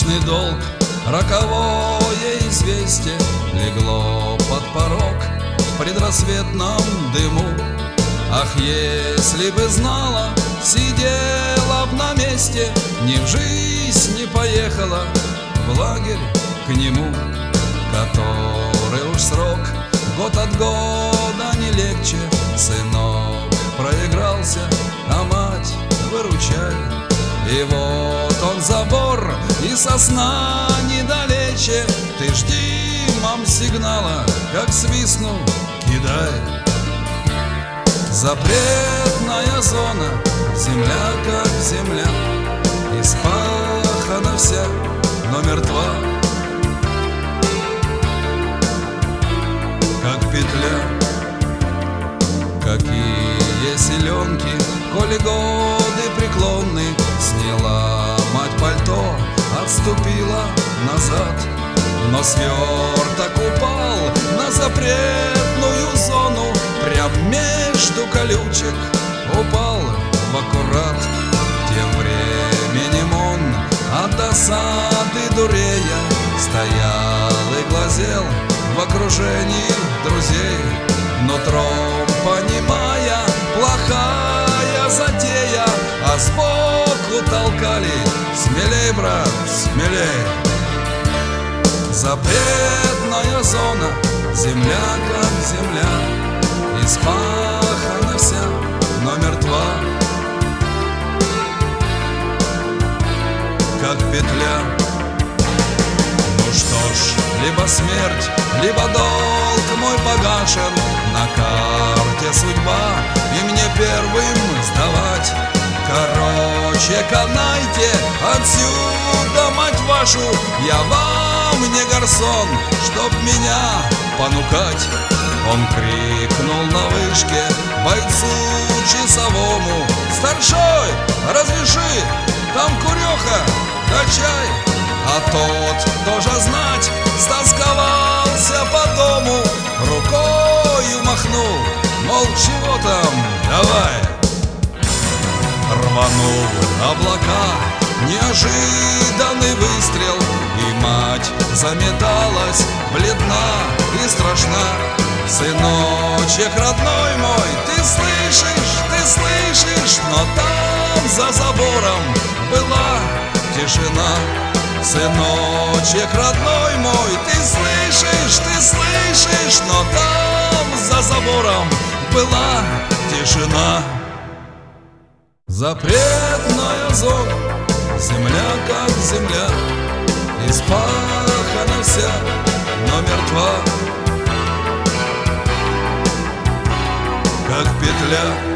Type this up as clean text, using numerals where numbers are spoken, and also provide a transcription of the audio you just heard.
Вечный долг, роковое известие легло под порог в предрассветном дыму. Ах, если бы знала, сидела б на месте, ни в жизнь не поехала в лагерь к нему, который уж срок год от года не легче. Сынок проигрался, а мать выручай. И вот он забор, и сосна недалече. Ты жди, мам, сигнала, как свистну, кидай. Запретная зона, земля как земля, испахана вся, но мертва, как петля. Какие силенки, коли годы преклонны, сняла мать пальто, отступила назад, но сверток упал на запретную зону, прям между колючек упал в аккурат. Тем временем он от досады дурея стоял и глазел в окружении друзей, нутром понимая, плохая затея, а сбоку толкали: смелей, брат, смелей. Запретная зона, земля как земля, испахана вся, но мертва, как петля. Ну что ж, либо смерть, либо долг мой погашен, на карте судьба, и мне первым сдавать. Короче, канайте отсюда, мать вашу, я вам не гарсон, чтоб меня понукать. Он крикнул на вышке бойцу часовому: старшой, разреши, там куреха да чай. А тот тоже знать стосковался по дому, рукою махнул, мол, чего там, давай. Рванул облака неожиданный выстрел, и мать заметалась, бледна и страшна. Сыночек родной мой, ты слышишь, но там за забором была тишина. Сыночек родной мой, ты слышишь, но там за забором была тишина. Запретная зона, земля как земля, испахана вся, но мертва, как петля.